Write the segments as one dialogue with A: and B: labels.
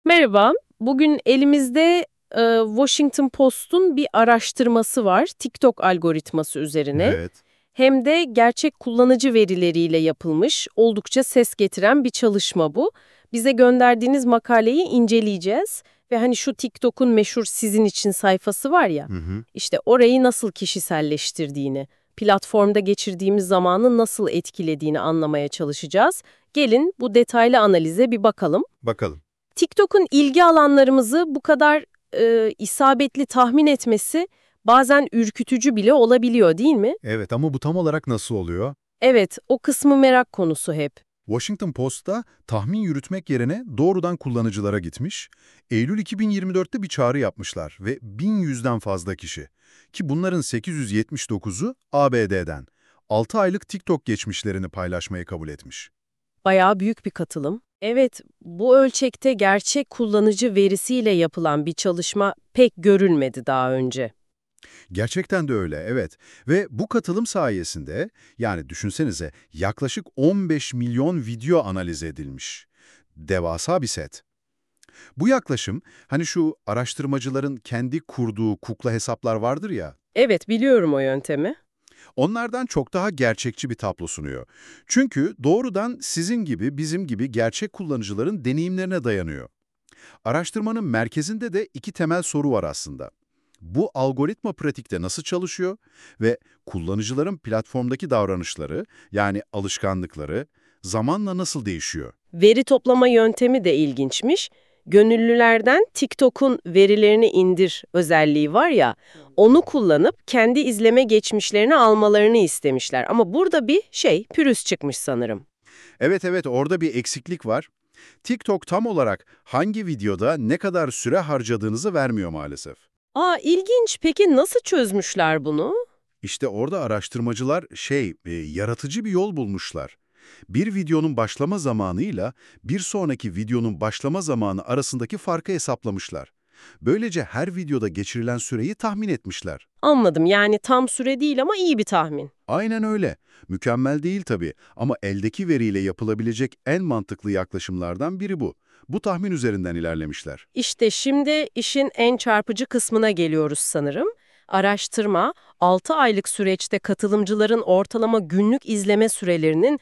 A: Merhaba. Bugün elimizde Washington Post'un bir araştırması var. TikTok algoritması üzerine.
B: Evet.
A: Hem de gerçek kullanıcı verileriyle yapılmış, oldukça ses getiren bir çalışma bu. Bize gönderdiğiniz makaleyi inceleyeceğiz. Ve hani şu TikTok'un meşhur sizin için sayfası var ya,
B: Hı hı.
A: işte orayı nasıl kişiselleştirdiğini, platformda geçirdiğimiz zamanı nasıl etkilediğini anlamaya çalışacağız. Gelin bu detaylı analize bir bakalım.
B: Bakalım.
A: TikTok'un ilgi alanlarımızı bu kadar isabetli tahmin etmesi bazen ürkütücü bile olabiliyor, değil mi?
B: Evet ama bu tam olarak nasıl oluyor?
A: Evet, o kısmı merak konusu hep.
B: Washington Post'ta tahmin yürütmek yerine doğrudan kullanıcılara gitmiş. Eylül 2024'te bir çağrı yapmışlar ve 1100'den fazla kişi. Ki bunların 879'u ABD'den. 6 aylık TikTok geçmişlerini paylaşmayı kabul etmiş.
A: Bayağı büyük bir katılım. Evet, bu ölçekte gerçek kullanıcı verisiyle yapılan bir çalışma pek görülmedi daha önce.
B: Gerçekten de öyle, evet. Ve bu katılım sayesinde, yani düşünsenize yaklaşık 15 milyon video analiz edilmiş. Devasa bir set. Bu yaklaşım, hani şu araştırmacıların kendi kurduğu kukla hesaplar vardır ya,
A: Evet, biliyorum o yöntemi.
B: onlardan çok daha gerçekçi bir tablo sunuyor. Çünkü doğrudan sizin gibi, bizim gibi gerçek kullanıcıların deneyimlerine dayanıyor. Araştırmanın merkezinde de iki temel soru var aslında. Bu algoritma pratikte nasıl çalışıyor ve kullanıcıların platformdaki davranışları, yani alışkanlıkları, zamanla nasıl değişiyor?
A: Veri toplama yöntemi de ilginçmiş. Gönüllülerden TikTok'un verilerini indir özelliği var ya, onu kullanıp kendi izleme geçmişlerini almalarını istemişler. Ama burada bir pürüz çıkmış sanırım.
B: Evet evet, orada bir eksiklik var. TikTok tam olarak hangi videoda ne kadar süre harcadığınızı vermiyor maalesef.
A: Aa, ilginç. Peki nasıl çözmüşler bunu?
B: İşte orada araştırmacılar yaratıcı bir yol bulmuşlar. Bir videonun başlama zamanıyla bir sonraki videonun başlama zamanı arasındaki farkı hesaplamışlar. Böylece her videoda geçirilen süreyi tahmin etmişler.
A: Anladım. Yani tam süre değil ama iyi bir tahmin.
B: Aynen öyle. Mükemmel değil tabii ama eldeki veriyle yapılabilecek en mantıklı yaklaşımlardan biri bu. Bu tahmin üzerinden ilerlemişler.
A: İşte şimdi işin en çarpıcı kısmına geliyoruz sanırım. Araştırma, 6 aylık süreçte katılımcıların ortalama günlük izleme sürelerinin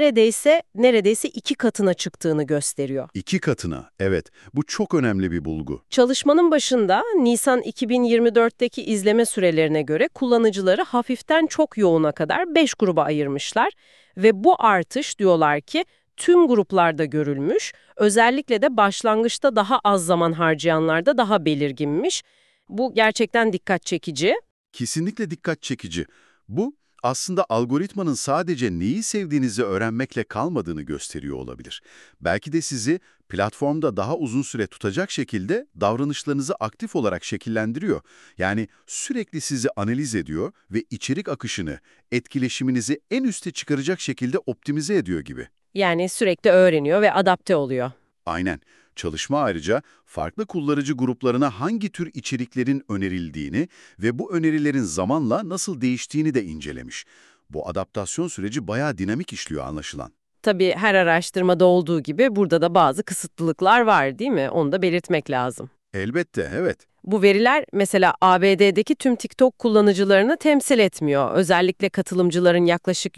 A: neredeyse 2 katına çıktığını gösteriyor.
B: 2 katına, evet. Bu çok önemli bir bulgu.
A: Çalışmanın başında Nisan 2024'teki izleme sürelerine göre kullanıcıları hafiften çok yoğuna kadar 5 gruba ayırmışlar ve bu artış diyorlar ki tüm gruplarda görülmüş, özellikle de başlangıçta daha az zaman harcayanlarda daha belirginmiş. Bu gerçekten dikkat çekici.
B: Kesinlikle dikkat çekici. Bu aslında algoritmanın sadece neyi sevdiğinizi öğrenmekle kalmadığını gösteriyor olabilir. Belki de sizi platformda daha uzun süre tutacak şekilde davranışlarınızı aktif olarak şekillendiriyor. Yani sürekli sizi analiz ediyor ve içerik akışını, etkileşiminizi en üste çıkaracak şekilde optimize ediyor gibi.
A: Yani sürekli öğreniyor ve adapte oluyor.
B: Aynen. Çalışma ayrıca farklı kullanıcı gruplarına hangi tür içeriklerin önerildiğini ve bu önerilerin zamanla nasıl değiştiğini de incelemiş. Bu adaptasyon süreci bayağı dinamik işliyor anlaşılan.
A: Tabii her araştırmada olduğu gibi burada da bazı kısıtlılıklar var, değil mi? Onu da belirtmek lazım.
B: Elbette, evet.
A: Bu veriler mesela ABD'deki tüm TikTok kullanıcılarını temsil etmiyor. Özellikle katılımcıların yaklaşık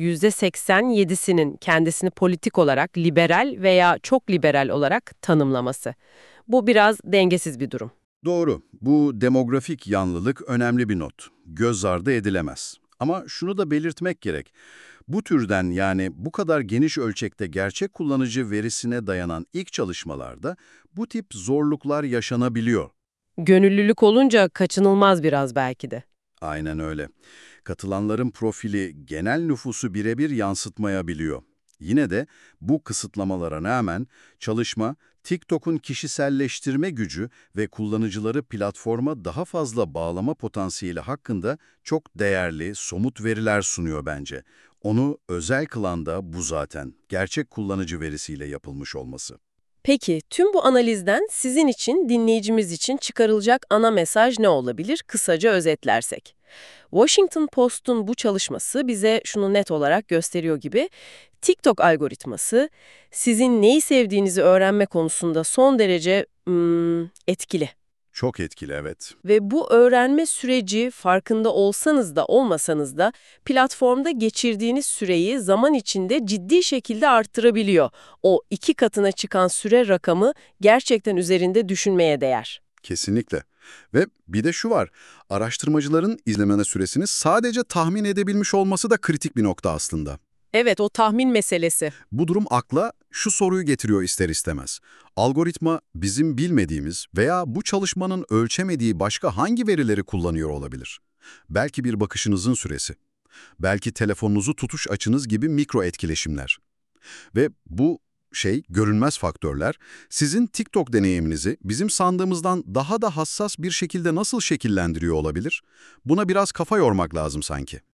A: %87'sinin kendisini politik olarak liberal veya çok liberal olarak tanımlaması. Bu biraz dengesiz bir durum.
B: Doğru. Bu demografik yanlılık önemli bir not. Göz ardı edilemez. Ama şunu da belirtmek gerek. Bu türden yani bu kadar geniş ölçekte gerçek kullanıcı verisine dayanan ilk çalışmalarda bu tip zorluklar yaşanabiliyor.
A: Gönüllülük olunca kaçınılmaz biraz belki de.
B: Aynen öyle. Katılanların profili genel nüfusu birebir yansıtmayabiliyor. Yine de bu kısıtlamalara rağmen çalışma, TikTok'un kişiselleştirme gücü ve kullanıcıları platforma daha fazla bağlama potansiyeli hakkında çok değerli, somut veriler sunuyor bence. Onu özel kılan da bu zaten, gerçek kullanıcı verisiyle yapılmış olması.
A: Peki, tüm bu analizden sizin için, dinleyicimiz için çıkarılacak ana mesaj ne olabilir? Kısaca özetlersek. Washington Post'un bu çalışması bize şunu net olarak gösteriyor gibi, TikTok algoritması sizin neyi sevdiğinizi öğrenme konusunda son derece etkili.
B: Çok etkili, evet.
A: Ve bu öğrenme süreci farkında olsanız da olmasanız da platformda geçirdiğiniz süreyi zaman içinde ciddi şekilde arttırabiliyor. O 2 katına çıkan süre rakamı gerçekten üzerinde düşünmeye değer.
B: Kesinlikle. Ve bir de şu var, araştırmacıların izleme süresini sadece tahmin edebilmiş olması da kritik bir nokta aslında.
A: Evet, o tahmin meselesi.
B: Bu durum akla şu soruyu getiriyor ister istemez. Algoritma bizim bilmediğimiz veya bu çalışmanın ölçemediği başka hangi verileri kullanıyor olabilir? Belki bir bakışınızın süresi, belki telefonunuzu tutuş açınız gibi mikro etkileşimler. Ve bu görünmez faktörler, sizin TikTok deneyiminizi bizim sandığımızdan daha da hassas bir şekilde nasıl şekillendiriyor olabilir? Buna biraz kafa yormak lazım sanki.